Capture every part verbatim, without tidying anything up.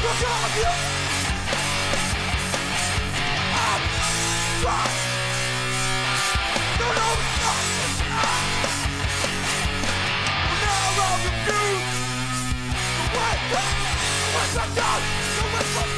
fuck off you. I'm drunk. No, no, no. Now I'm confused. The way back, the way back down, the way back.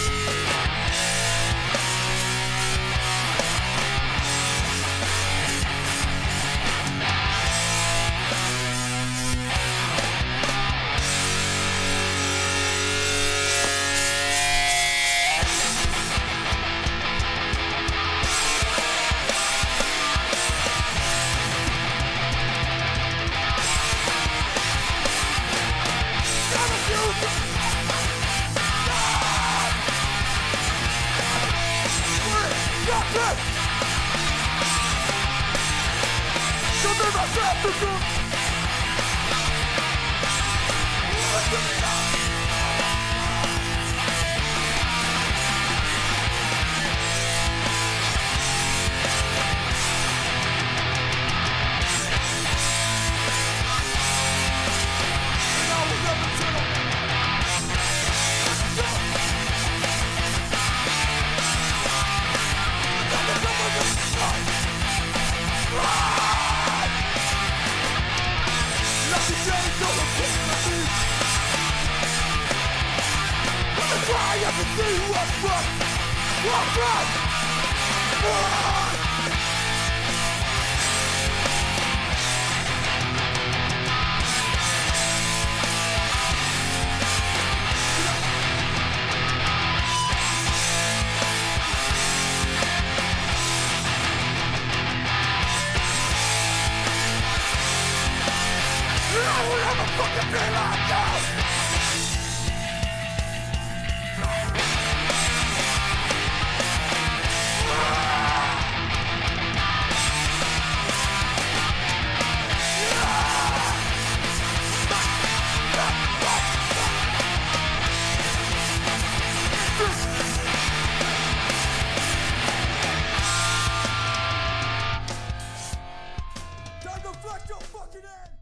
I have to see what's right, what's right, what's I will never fucking be like this. Time to flex your fucking end!